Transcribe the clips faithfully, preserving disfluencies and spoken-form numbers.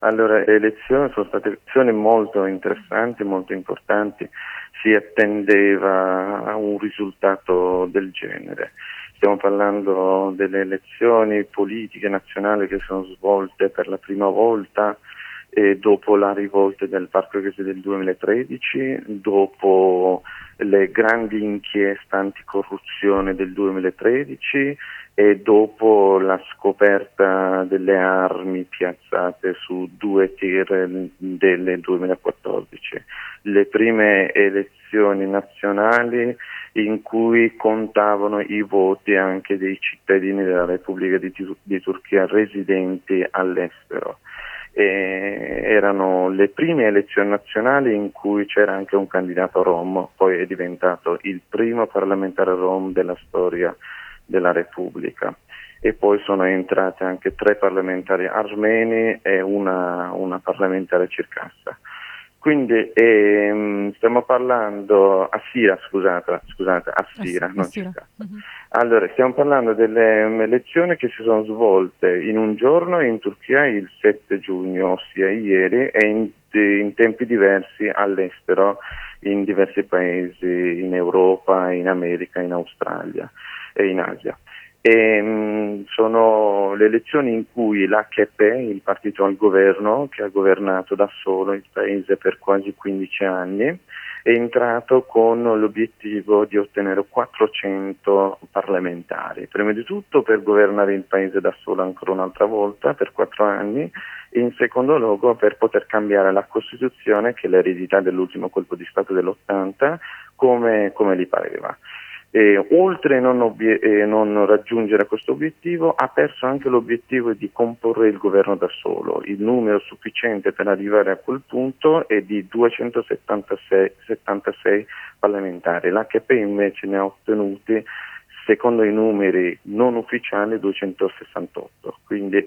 Allora, le elezioni sono state elezioni molto interessanti, molto importanti, si attendeva a un risultato del genere. Stiamo parlando delle elezioni politiche nazionali che sono svolte per la prima volta eh, dopo la rivolta del Parco Ghese del duemilatredici, dopo le grandi inchieste anticorruzione del duemilatredici e dopo la scoperta delle armi piazzate su due tir del duemilaquattordici. Le prime elezioni nazionali in cui contavano i voti anche dei cittadini della Repubblica di, Tur- di Turchia residenti all'estero. E erano le prime elezioni nazionali in cui c'era anche un candidato rom, poi è diventato il primo parlamentare rom della storia della Repubblica, e poi sono entrate anche tre parlamentari armeni e una, una parlamentare circassa. Quindi ehm, stiamo parlando a Sira, scusate, scusate, a Sira, Ah, non sì, circassa. mm-hmm. Allora, stiamo parlando delle um, elezioni che si sono svolte in un giorno in Turchia il sette giugno, ossia ieri, e in, in tempi diversi all'estero, in diversi paesi, in Europa, in America, in Australia e in Asia. E, mh, sono le elezioni in cui l'A K P, il partito al governo, che ha governato da solo il paese per quasi quindici anni, è entrato con l'obiettivo di ottenere quattrocento parlamentari, prima di tutto per governare il paese da solo ancora un'altra volta per quattro anni, e in secondo luogo per poter cambiare la Costituzione, che è l'eredità dell'ultimo colpo di Stato dell'ottanta, come, come gli pareva. E, oltre a non, obie- eh, non raggiungere questo obiettivo, ha perso anche l'obiettivo di comporre il governo da solo. Il numero sufficiente per arrivare a quel punto è di duecentosettantasei settantasei parlamentari. L'A K P invece ne ha ottenuti, secondo i numeri non ufficiali, duecentosessantotto, quindi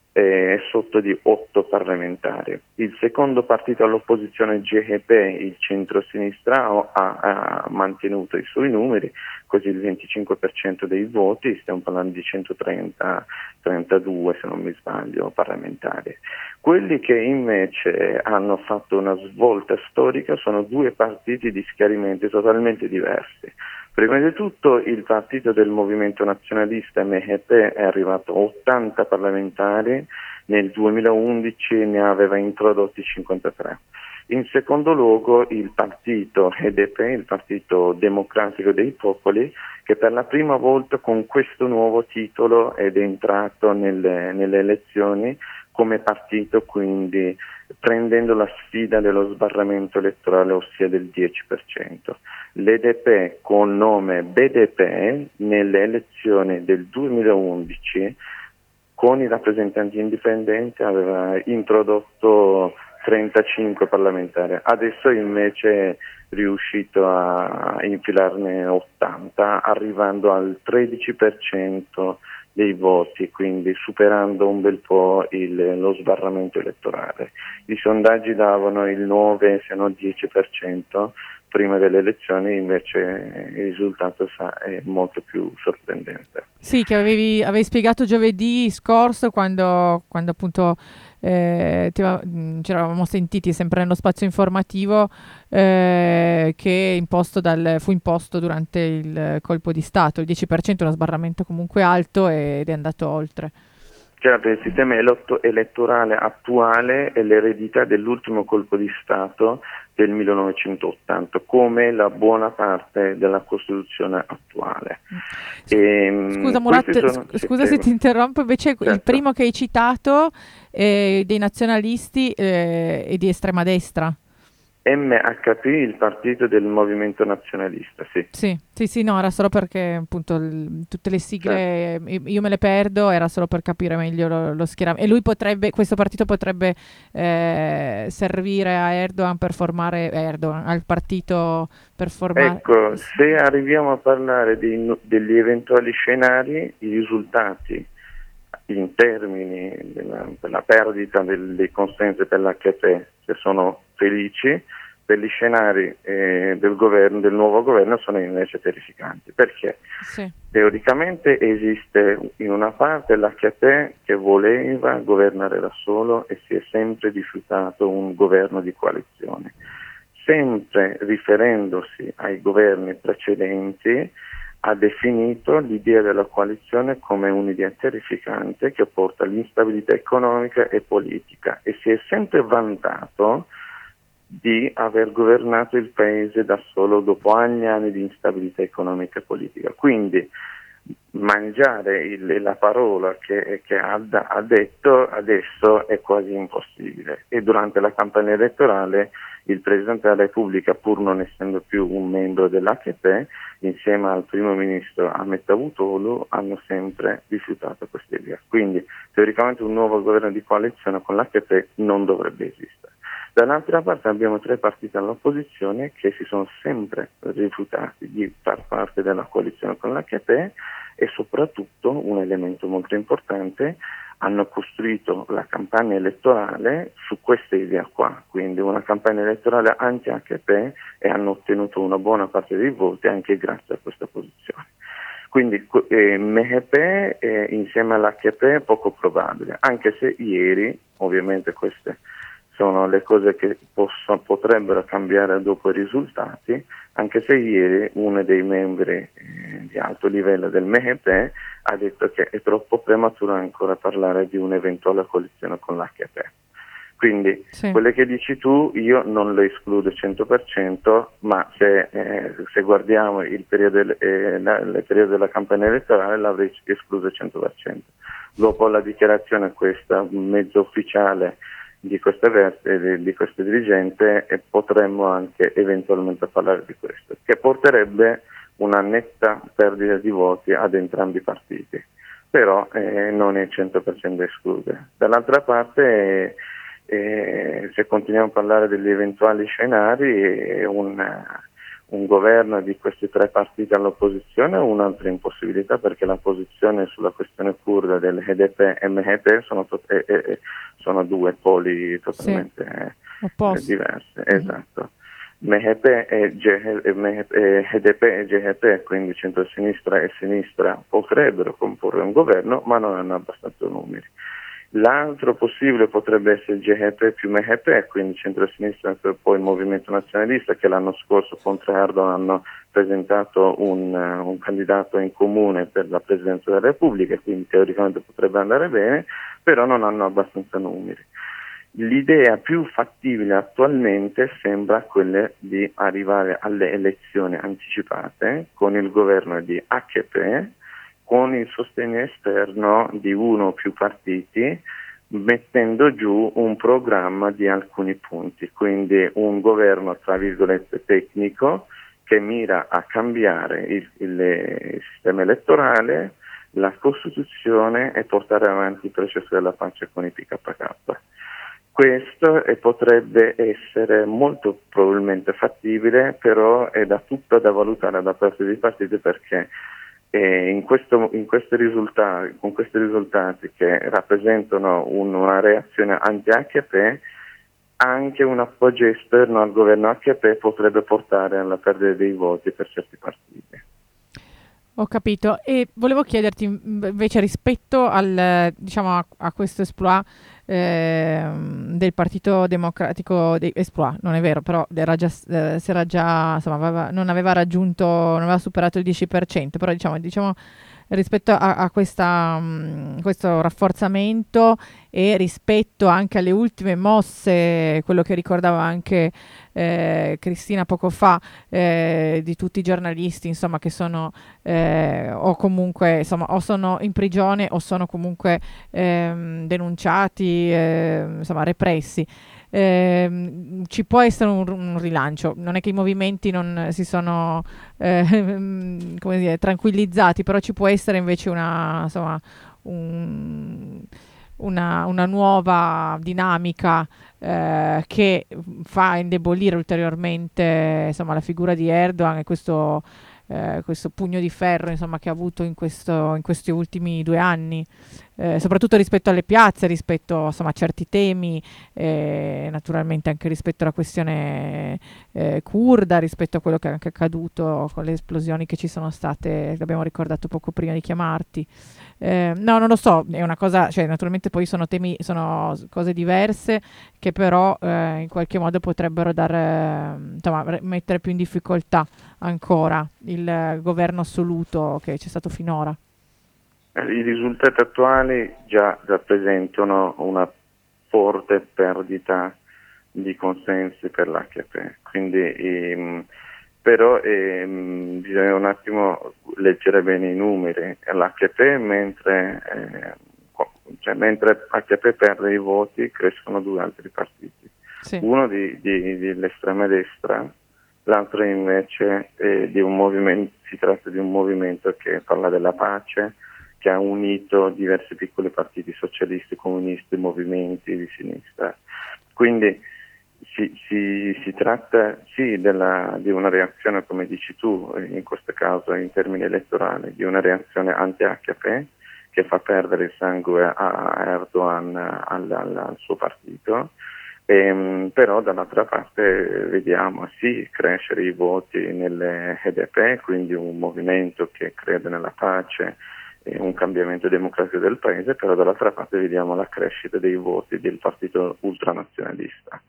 è sotto di otto parlamentari. Il secondo partito all'opposizione, G H P, il centro-sinistra, ha, ha mantenuto i suoi numeri, così il venticinque per cento dei voti, stiamo parlando di centotrenta trentadue se non mi sbaglio parlamentari. Quelli che invece hanno fatto una svolta storica sono due partiti di schieramenti totalmente diversi. Prima di tutto il partito del movimento nazionalista M H P è arrivato a ottanta parlamentari, nel duemilaundici ne aveva introdotti cinquantatré. In secondo luogo il partito H D P, il Partito Democratico dei Popoli, che per la prima volta con questo nuovo titolo ed è entrato nelle, nelle elezioni come partito, quindi prendendo la sfida dello sbarramento elettorale, ossia del dieci per cento. L'E D P con nome B D P nelle elezioni del duemilaundici con i rappresentanti indipendenti aveva introdotto trentacinque parlamentari, adesso invece è riuscito a infilarne ottanta, arrivando al tredici per cento dei voti, quindi superando un bel po' il, lo sbarramento elettorale. I sondaggi davano il nove se non dieci per cento prima delle elezioni, invece il risultato sa, è molto più sorprendente. Sì, che avevi, avevi spiegato giovedì scorso quando, quando appunto eh, ti ava- mh, ci eravamo sentiti sempre nello spazio informativo eh, che imposto dal, fu imposto durante il colpo di Stato. Il dieci per cento è uno sbarramento comunque alto ed è andato oltre. Certo, il sistema elotto- elettorale attuale è l'eredità dell'ultimo colpo di Stato del millenovecentottanta, come la buona parte della Costituzione attuale. Sc- E, Scusa questi Murat, sono, sc- sì, scusa se prego. ti interrompo, invece il Certo. primo che hai citato eh, dei nazionalisti eh, è di estrema destra. M H P, il partito del movimento nazionalista, sì. Sì, sì, sì, no, era solo perché appunto il- tutte le Certo. sigle eh, io me le perdo, era solo per capire meglio lo, lo schieramento. E lui potrebbe, questo partito potrebbe eh, servire a Erdogan per formare Erdogan, al partito per formare. Ecco, se arriviamo a parlare dei- degli eventuali scenari, i risultati in termini della, della perdita del- dei consensi per l'H P, che sono felici, degli scenari eh, del governo, del nuovo governo sono invece terrificanti. Perché? Sì. Teoricamente esiste in una parte l'H P che voleva governare da solo e si è sempre rifiutato un governo di coalizione. Sempre riferendosi ai governi precedenti, ha definito l'idea della coalizione come un'idea terrificante che porta all'instabilità economica e politica e si è sempre vantato di aver governato il paese da solo dopo anni e anni di instabilità economica e politica. Quindi mangiare il, la parola che, che ha, ha detto adesso è quasi impossibile, e durante la campagna elettorale il Presidente della Repubblica, pur non essendo più un membro dell'H P, insieme al Primo Ministro Ahmet Davutoglu hanno sempre rifiutato questa idea. Quindi teoricamente un nuovo governo di coalizione con l'H P non dovrebbe esistere. Dall'altra parte abbiamo tre partiti all'opposizione che si sono sempre rifiutati di far parte della coalizione con l'H P e soprattutto, un elemento molto importante, hanno costruito la campagna elettorale su questa idea qua, quindi una campagna elettorale anti-H P, e hanno ottenuto una buona parte dei voti anche grazie a questa posizione. Quindi eh, M H P eh, insieme all'H P è poco probabile, anche se ieri, ovviamente queste sono le cose che possono, potrebbero cambiare dopo i risultati, anche se ieri uno dei membri eh, di alto livello del M H P ha detto che è troppo prematuro ancora parlare di un'eventuale coalizione con l'H P. Quindi Sì. quelle che dici tu io non le escludo cento per cento, ma se, eh, se guardiamo il periodo, eh, la, il periodo della campagna elettorale l'avrei escluso cento per cento. Dopo la dichiarazione questa mezzo ufficiale di queste verse, di questo dirigente, e potremmo anche eventualmente parlare di questo, che porterebbe una netta perdita di voti ad entrambi i partiti, però eh, non è cento per cento esclusa. Dall'altra parte, eh, eh, se continuiamo a parlare degli eventuali scenari, eh, un, un governo di questi tre partiti all'opposizione è un'altra impossibilità, perché la posizione sulla questione kurda del H D P e M H P sono, to- eh, eh, sono due poli totalmente Sì. eh, diversi. Mm-hmm. Esatto. M H P e H D P e G H P, quindi centrosinistra e sinistra, potrebbero comporre un governo, ma non hanno abbastanza numeri. L'altro possibile potrebbe essere il G H P più M H P, quindi centrosinistra e poi il Movimento Nazionalista, che l'anno scorso contro Erdogan hanno presentato un, un candidato in comune per la Presidenza della Repubblica, quindi teoricamente potrebbe andare bene, però non hanno abbastanza numeri. L'idea più fattibile attualmente sembra quella di arrivare alle elezioni anticipate con il governo di H P, con il sostegno esterno di uno o più partiti, mettendo giù un programma di alcuni punti, quindi un governo tra virgolette tecnico che mira a cambiare il, il, il sistema elettorale, la Costituzione, e portare avanti il processo della pace con i P K K. Questo eh, potrebbe essere molto probabilmente fattibile, però è da tutto da valutare da parte dei partiti, perché eh, in, questo, in questi risultati, con questi risultati che rappresentano un, una reazione anti-H P, anche un appoggio esterno al governo H P potrebbe portare alla perdita dei voti per certi partiti. Ho capito, e volevo chiederti invece rispetto al, diciamo, a, a questo exploit eh, del Partito Democratico, de, exploit, non è vero, però era già, eh, si era già, insomma, aveva, non aveva raggiunto, non aveva superato il dieci per cento, però diciamo, diciamo rispetto a, a questa, mh, questo rafforzamento e rispetto anche alle ultime mosse, quello che ricordava anche eh, Cristina poco fa, eh, di tutti i giornalisti, insomma, che sono eh, o comunque insomma o sono in prigione o sono comunque ehm, denunciati, eh, insomma repressi. Eh, ci può essere un, un rilancio, non è che i movimenti non si sono eh, come dire, tranquillizzati, però ci può essere invece una, insomma, un, una, una nuova dinamica eh, che fa indebolire ulteriormente, insomma, la figura di Erdogan e questo, eh, questo pugno di ferro, insomma, che ha avuto in, questo, in questi ultimi due anni. eh, soprattutto rispetto alle piazze, rispetto insomma, a certi temi, eh, naturalmente anche rispetto alla questione eh, curda, rispetto a quello che è anche accaduto con le esplosioni che ci sono state, che abbiamo ricordato poco prima di chiamarti. Eh, no, non lo so, è una cosa, cioè naturalmente poi sono temi, sono cose diverse che però eh, in qualche modo potrebbero dar, eh, insomma, re- mettere più in difficoltà ancora il eh, governo assoluto che c'è stato finora. Eh, I risultati attuali già rappresentano una forte perdita di consensi per l'H D P, quindi ehm, però ehm, bisogna un attimo leggere bene i numeri. L'H D P mentre, eh, co- cioè, mentre H D P perde i voti crescono due altri partiti, Sì, uno di, di- dell'estrema destra, l'altro invece eh, di un movimento, si tratta di un movimento che parla della pace, che ha unito diversi piccoli partiti socialisti, comunisti, movimenti di sinistra. Quindi si, si- si tratta sì della- di una reazione, come dici tu, in questo caso in termini elettorali, di una reazione anti-H D P che fa perdere il sangue a Erdogan, al, al- al suo partito. Ehm, però dall'altra parte vediamo sì crescere i voti nelle H D P, quindi un movimento che crede nella pace e un cambiamento democratico del paese, però dall'altra parte vediamo la crescita dei voti del partito ultranazionalista.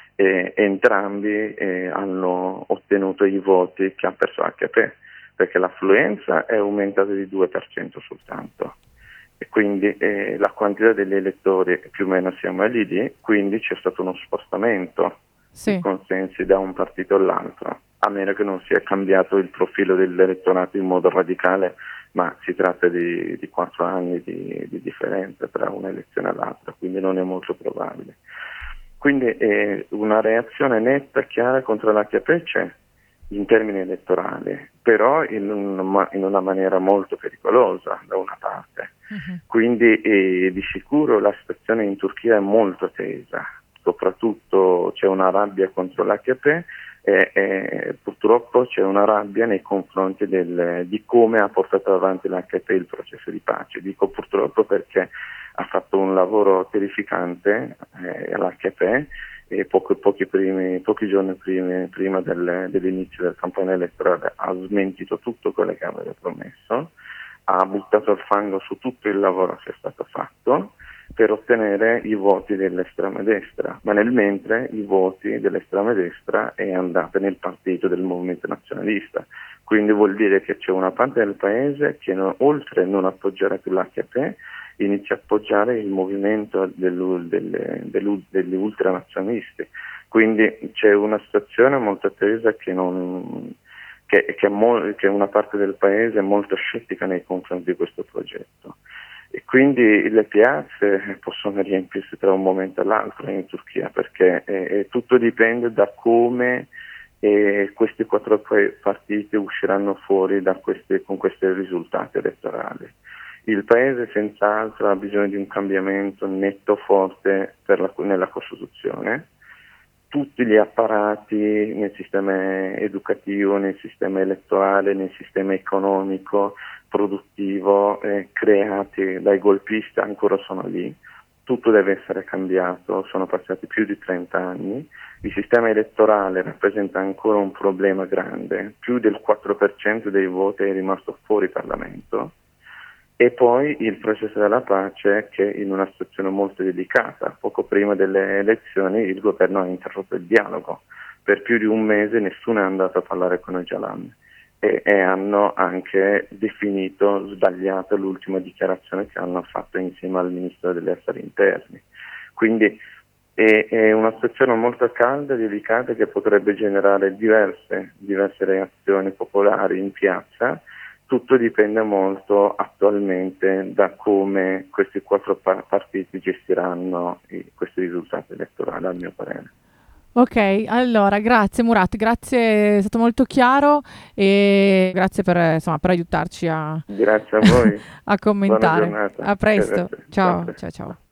E entrambi eh, hanno ottenuto i voti che ha perso H D P, perché l'affluenza è aumentata di due per cento soltanto e quindi eh, la quantità degli elettori più o meno siamo lì lì, quindi c'è stato uno spostamento di sì. consensi da un partito all'altro, a meno che non sia cambiato il profilo dell'elettorato in modo radicale, ma si tratta di, di quattro anni di, di differenza tra un'elezione e l'altra, quindi non è molto probabile. Quindi eh, una reazione netta, chiara contro l'H D P c'è in termini elettorali, però in una, in una maniera molto pericolosa da una parte. Mhm. Quindi eh, di sicuro la situazione in Turchia è molto tesa, soprattutto c'è una rabbia contro l'H D P e, e purtroppo c'è una rabbia nei confronti del, di come ha portato avanti l'H D P il processo di pace. Dico purtroppo perché ha fatto un lavoro terrificante eh, l'H D P e pochi, pochi, primi, pochi giorni primi, prima del, dell'inizio della campagna elettorale ha smentito tutto quello che aveva promesso, ha buttato il fango su tutto il lavoro che è stato fatto per ottenere i voti dell'estrema destra, ma nel mentre i voti dell'estrema destra è andata nel partito del movimento nazionalista, quindi vuol dire che c'è una parte del paese che non, oltre a non appoggiare più l'H D P inizia a appoggiare il movimento dell'u, delle, dell'u, degli ultranazionalisti, quindi c'è una situazione molto tesa che non Che, che, mo- che una parte del paese è molto scettica nei confronti di questo progetto e quindi le piazze possono riempirsi tra un momento e l'altro in Turchia perché eh, tutto dipende da come eh, questi quattro partiti usciranno fuori da questi, con questi risultati elettorali. Il paese senz'altro ha bisogno di un cambiamento netto forte per la, nella Costituzione. Tutti gli apparati nel sistema educativo, nel sistema elettorale, nel sistema economico, produttivo, eh, creati dai golpisti ancora sono lì. Tutto deve essere cambiato, sono passati più di trenta anni. Il sistema elettorale rappresenta ancora un problema grande, più del quattro per cento dei voti è rimasto fuori Parlamento. E poi il processo della pace che in una situazione molto delicata, poco prima delle elezioni il governo ha interrotto il dialogo, per più di un mese nessuno è andato a parlare con Öcalan e, e hanno anche definito sbagliata l'ultima dichiarazione che hanno fatto insieme al ministro degli esteri interni. Quindi è, è una situazione molto calda e delicata che potrebbe generare diverse, diverse reazioni popolari in piazza. Tutto dipende molto attualmente da come questi quattro pa- partiti gestiranno i, questi risultati elettorali, a mio parere. Ok, allora grazie Murat, grazie, è stato molto chiaro e grazie per, insomma, per aiutarci a, Grazie a voi, a buona commentare. giornata. A presto, Grazie, ciao, sempre. ciao, ciao.